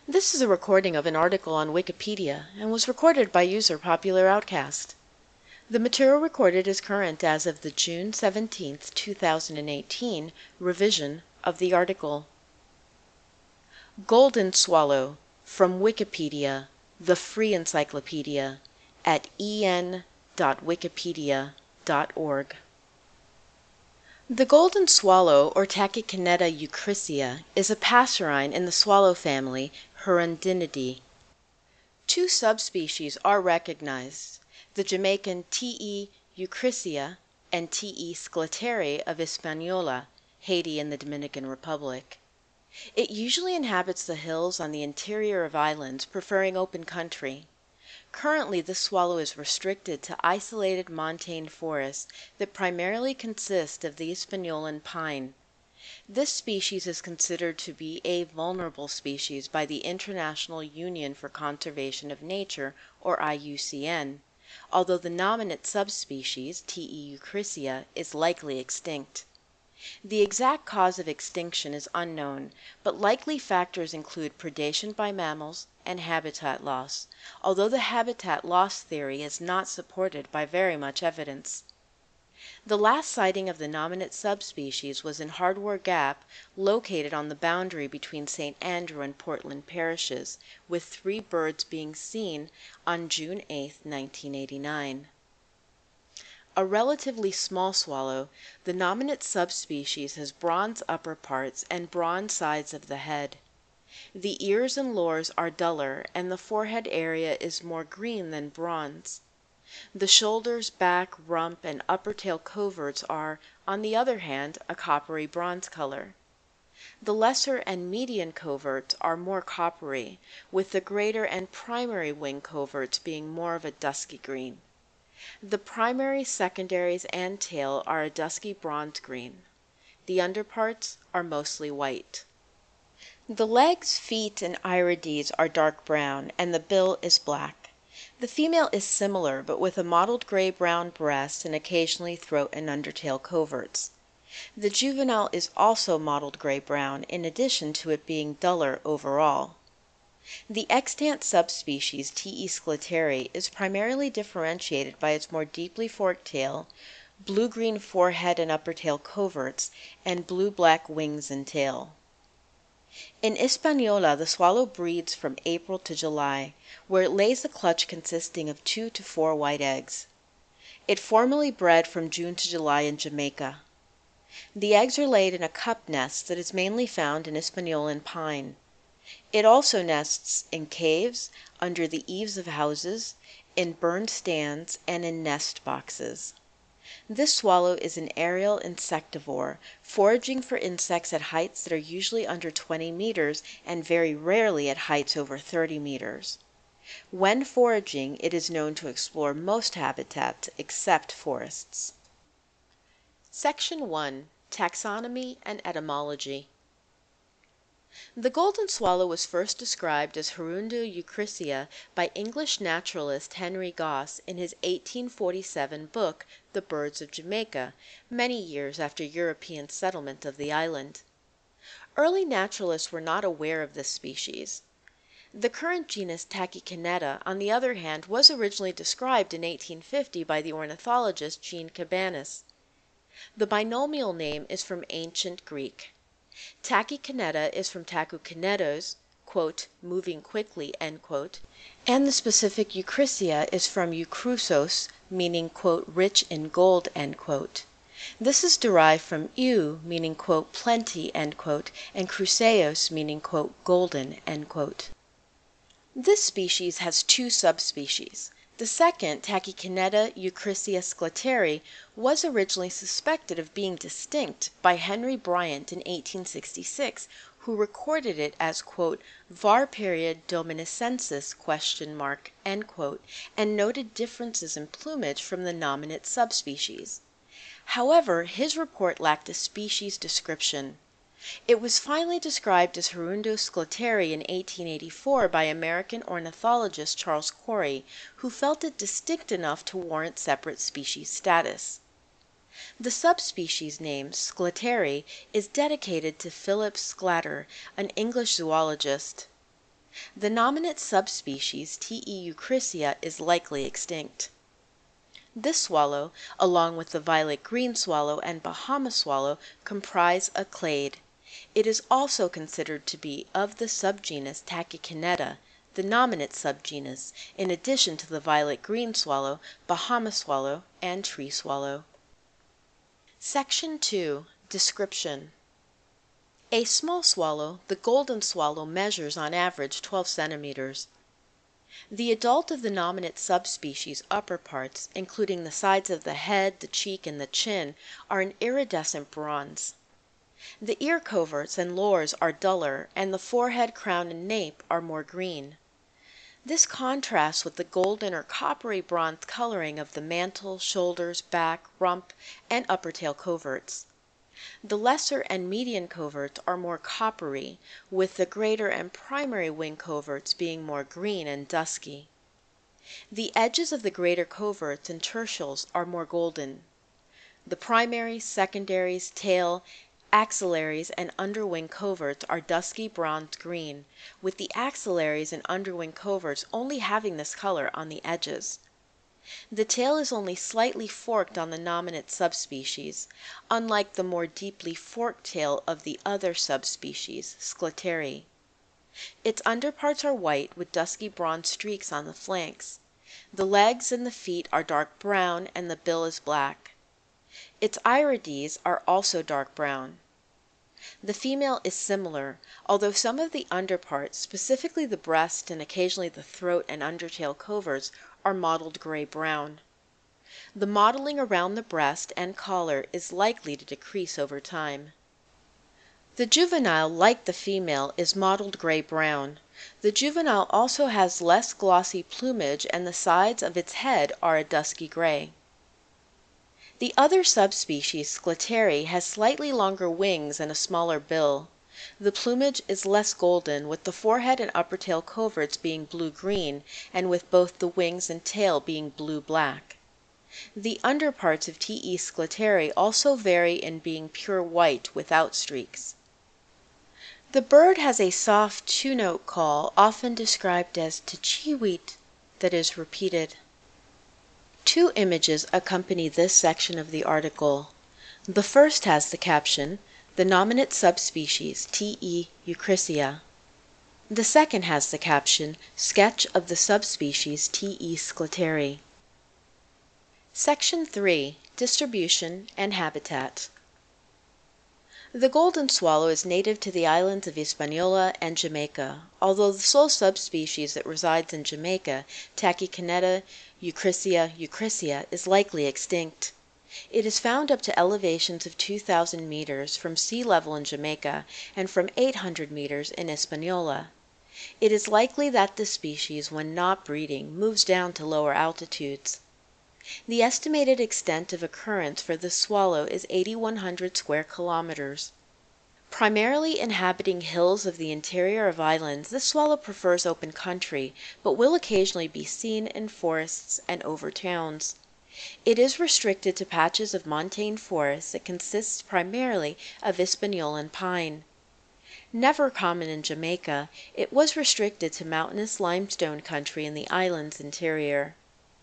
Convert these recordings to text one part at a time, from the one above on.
This is a recording of an article on Wikipedia and was recorded by user Popular Outcast. The material recorded is current as of the June 17th, 2018 revision of the article. Golden Swallow, from Wikipedia, the free encyclopedia, at en.wikipedia.org. The golden swallow, or Tachycnida euchrysea, is a passerine in the swallow family Hirundinidae. Two subspecies are recognized, the Jamaican T. euchrysea and T. scleratis of Hispaniola, Haiti and the Dominican Republic. It usually inhabits the hills on the interior of islands, preferring open country. Currently, this swallow is restricted to isolated montane forests that primarily consist of the Hispaniolan pine. This species is considered to be a vulnerable species by the International Union for Conservation of Nature, or IUCN, although the nominate subspecies, T. euchrysea, is likely extinct. The exact cause of extinction is unknown, but likely factors include predation by mammals and habitat loss, although the habitat loss theory is not supported by very much evidence. The last sighting of the nominate subspecies was in Hardware Gap, located on the boundary between St. Andrew and Portland parishes, with 3 birds being seen on June 8, 1989. A relatively small swallow, the nominate subspecies has bronze upper parts and bronze sides of the head. The ears and lores are duller, and the forehead area is more green than bronze. The shoulders, back, rump, and upper tail coverts are, on the other hand, a coppery bronze color. The lesser and median coverts are more coppery, with the greater and primary wing coverts being more of a dusky green. The primary, secondaries, and tail are a dusky bronze green. The underparts are mostly white. The legs, feet, and irides are dark brown, and the bill is black. The female is similar, but with a mottled gray-brown breast and occasionally throat and undertail coverts. The juvenile is also mottled gray-brown, in addition to it being duller overall. The extant subspecies T. scleratis is primarily differentiated by its more deeply forked tail, blue-green forehead and upper tail coverts, and blue-black wings and tail. In Hispaniola, the swallow breeds from April to July, where it lays a clutch consisting of 2 to 4 white eggs. It formerly bred from June to July in Jamaica. The eggs are laid in a cup nest that is mainly found in Hispaniolan pine. It also nests in caves, under the eaves of houses, in burned stands, and in nest boxes. This swallow is an aerial insectivore, foraging for insects at heights that are usually under 20 meters and very rarely at heights over 30 meters. When foraging, it is known to explore most habitats except forests. Section 1. Taxonomy and Etymology. The golden swallow was first described as Hirundo euchrysea by English naturalist Henry Goss in his 1847 book The Birds of Jamaica, many years after European settlement of the island. Early naturalists were not aware of this species. The current genus Tachycnida, on the other hand, was originally described in 1850 by the ornithologist Jean Cabanis. The binomial name is from ancient Greek. Tachycnida is from tachyknedos, "moving quickly," and the specific euchrysea is from euchrusos, meaning "rich in gold." This is derived from eu, meaning "plenty," and chryseos, meaning "golden." This species has 2 subspecies. The second, Tachycnida euchrysea scleratis, was originally suspected of being distinct by Henry Bryant in 1866, who recorded it as "var. dominicensis?" and noted differences in plumage from the nominate subspecies. However, his report lacked a species description. It was finally described as Hirundo scleratis in 1884 by American ornithologist Charles Corey, who felt it distinct enough to warrant separate species status. The subspecies name, scleratis, is dedicated to Philip Sclater, an English zoologist. The nominate subspecies T.E. euchrysia is likely extinct. This swallow, along with the violet-green swallow and Bahama swallow, comprise a clade. It is also considered to be of the subgenus Tachycynida, the nominate subgenus, in addition to the violet-green swallow, Bahama swallow, and tree swallow. Section 2. Description. A small swallow, the golden swallow, measures on average 12 centimeters. The adult of the nominate subspecies upper parts, including the sides of the head, the cheek, and the chin, are an iridescent bronze. The ear coverts and lores are duller, and the forehead, crown, and nape are more green. This contrasts with the golden or coppery bronze coloring of the mantle, shoulders, back, rump, and upper tail coverts. The lesser and median coverts are more coppery, with the greater and primary wing coverts being more green and dusky. The edges of the greater coverts and tertials are more golden. The primaries, secondaries, tail, axillaries, and underwing coverts are dusky bronze green, with the axillaries and underwing coverts only having this color on the edges. The tail is only slightly forked on the nominate subspecies, unlike the more deeply forked tail of the other subspecies, Sclerates. Its underparts are white with dusky bronze streaks on the flanks. The legs and the feet are dark brown and the bill is black. Its irides are also dark brown. The female is similar, although some of the underparts, specifically the breast and occasionally the throat and undertail coverts, are mottled gray-brown. The mottling around the breast and collar is likely to decrease over time. The juvenile, like the female, is mottled gray-brown. The juvenile also has less glossy plumage and the sides of its head are a dusky gray. The other subspecies, Sclerates, has slightly longer wings and a smaller bill. The plumage is less golden, with the forehead and upper tail coverts being blue-green, and with both the wings and tail being blue-black. The underparts of T.E. Sclerates also vary in being pure white without streaks. The bird has a soft two-note call, often described as tchiweet, that is repeated. Two images accompany this section of the article. The first has the caption, "The nominate subspecies T.E. euchrysia." The second has the caption, "Sketch of the subspecies T.E. Sclerates." Section 3. Distribution and Habitat. The golden swallow is native to the islands of Hispaniola and Jamaica, although the sole subspecies that resides in Jamaica, Tachycynida euchrysia, is likely extinct. It is found up to elevations of 2,000 meters from sea level in Jamaica and from 800 meters in Hispaniola. It is likely that the species, when not breeding, moves down to lower altitudes. The estimated extent of occurrence for this swallow is 8,100 square kilometers. Primarily inhabiting hills of the interior of islands, this swallow prefers open country, but will occasionally be seen in forests and over towns. It is restricted to patches of montane forest that consists primarily of Hispaniolan pine. Never common in Jamaica, it was restricted to mountainous limestone country in the island's interior.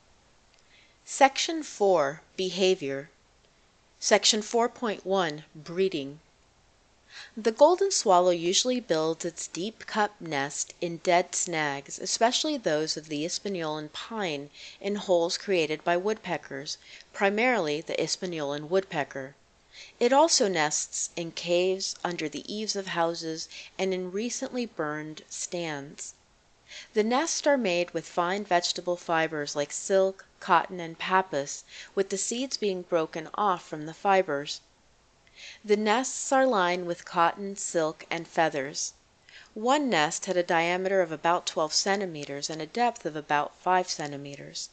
Section 4. Behavior. Section 4.1. Breeding. The golden swallow usually builds its deep cup nest in dead snags, especially those of the Hispaniolan pine, in holes created by woodpeckers, primarily the Hispaniolan woodpecker. It also nests in caves, under the eaves of houses, and in recently burned stands. The nests are made with fine vegetable fibers like silk, cotton, and pappus, with the seeds being broken off from the fibers. The nests are lined with cotton, silk, and feathers. One nest had a diameter of about 12 centimeters and a depth of about 5 centimeters.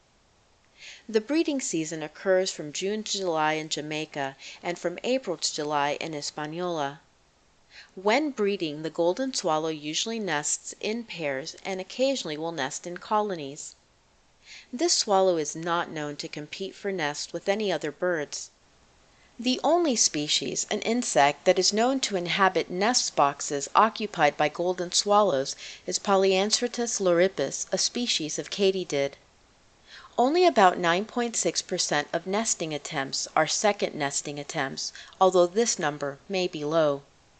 The breeding season occurs from June to July in Jamaica and from April to July in Hispaniola. When breeding, the golden swallow usually nests in pairs and occasionally will nest in colonies. This swallow is not known to compete for nests with any other birds. The only species, an insect, that is known to inhabit nest boxes occupied by golden swallows is Polyanthratus loripes, a species of katydid. Only about 9.6% of nesting attempts are second nesting attempts, although this number may be low.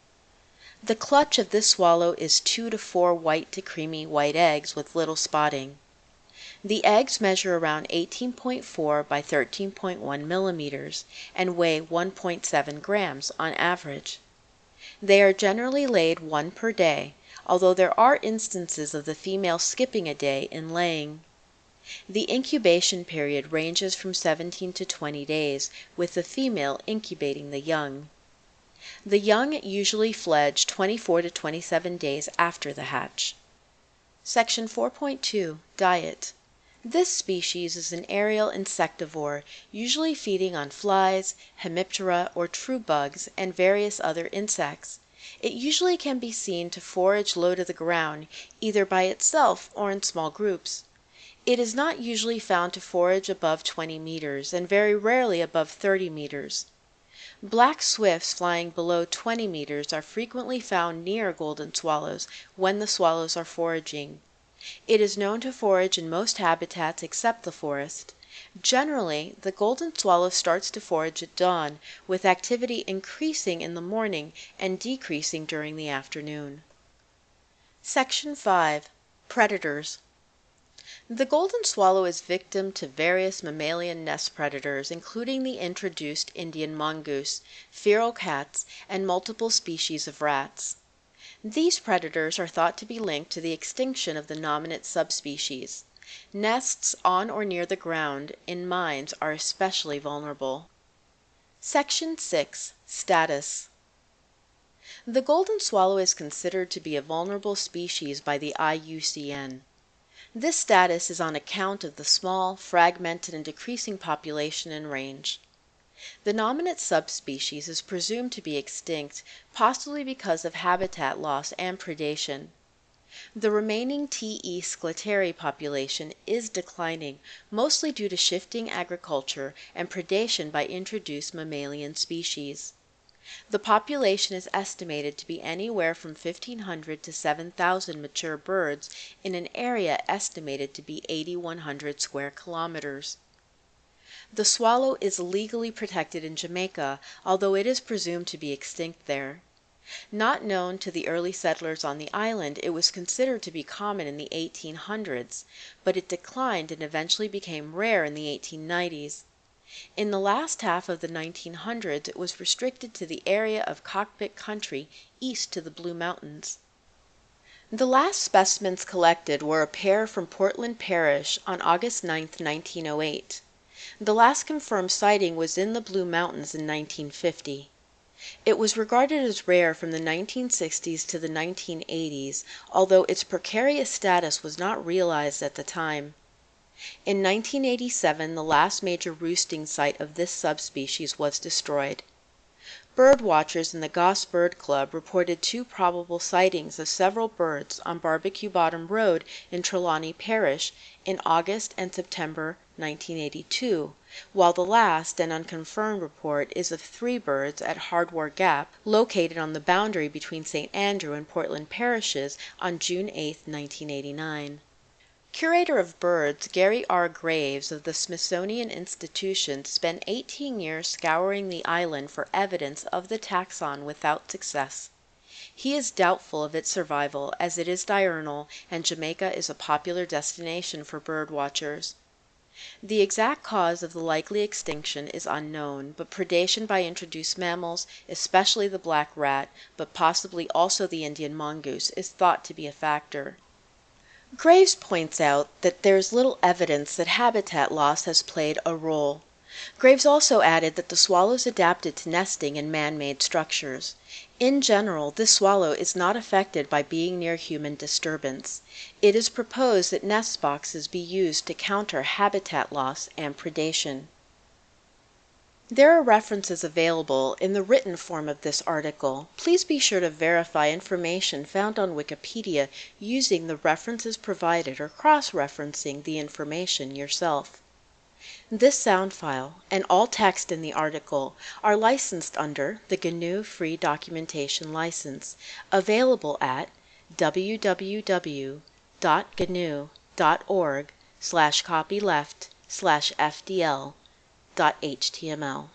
The clutch of this swallow is 2 to 4 white to creamy white eggs with little spotting. The eggs measure around 18.4 by 13.1 millimeters and weigh 1.7 grams on average. They are generally laid one per day, although there are instances of the female skipping a day in laying. The incubation period ranges from 17 to 20 days, with the female incubating the young. The young usually fledge 24 to 27 days after the hatch. Section 4.2. Diet. This species is an aerial insectivore, usually feeding on flies, hemiptera or true bugs, and various other insects. It usually can be seen to forage low to the ground, either by itself or in small groups. It is not usually found to forage above 20 meters, and very rarely above 30 meters. Black swifts flying below 20 meters are frequently found near golden swallows when the swallows are foraging. It is known to forage in most habitats except the forest. Generally, the golden swallow starts to forage at dawn, with activity increasing in the morning and decreasing during the afternoon. Section 5. Predators. The golden swallow is victim to various mammalian nest predators, including the introduced Indian mongoose, feral cats, and multiple species of rats. These predators are thought to be linked to the extinction of the nominate subspecies. Nests on or near the ground in mines are especially vulnerable. Section 6. Status. The golden swallow is considered to be a vulnerable species by the IUCN. This status is on account of the small, fragmented, and decreasing population and range. The nominate subspecies is presumed to be extinct, possibly because of habitat loss and predation. The remaining T.E. scliteri population is declining, mostly due to shifting agriculture and predation by introduced mammalian species. The population is estimated to be anywhere from 1,500 to 7,000 mature birds in an area estimated to be 8,100 square kilometers. The swallow is legally protected in Jamaica, although it is presumed to be extinct there. Not known to the early settlers on the island, it was considered to be common in the 1800s, but it declined and eventually became rare in the 1890s. In the last half of the 1900s, it was restricted to the area of Cockpit Country east to the Blue Mountains. The last specimens collected were a pair from Portland Parish on August 9, 1908. The last confirmed sighting was in the Blue Mountains in 1950. It was regarded as rare from the 1960s to the 1980s, although its precarious status was not realized at the time. In 1987, the last major roosting site of this subspecies was destroyed. Bird watchers in the Goss Bird Club reported 2 probable sightings of several birds on Barbecue Bottom Road in Trelawney Parish in August and September 1982, while the last and unconfirmed report is of 3 birds at Hardware Gap, located on the boundary between St. Andrew and Portland parishes, on June 8, 1989. Curator of Birds Gary R. Graves of the Smithsonian Institution spent 18 years scouring the island for evidence of the taxon without success. He is doubtful of its survival, as it is diurnal and Jamaica is a popular destination for bird watchers. The exact cause of the likely extinction is unknown, but predation by introduced mammals, especially the black rat, but possibly also the Indian mongoose, is thought to be a factor. Graves points out that there is little evidence that habitat loss has played a role. Graves also added that the swallows adapted to nesting in man-made structures. In general, this swallow is not affected by being near human disturbance. It is proposed that nest boxes be used to counter habitat loss and predation. There are references available in the written form of this article. Please be sure to verify information found on Wikipedia using the references provided or cross-referencing the information yourself. This sound file and all text in the article are licensed under the GNU Free Documentation License, available at www.gnu.org/copyleft/fdl.html.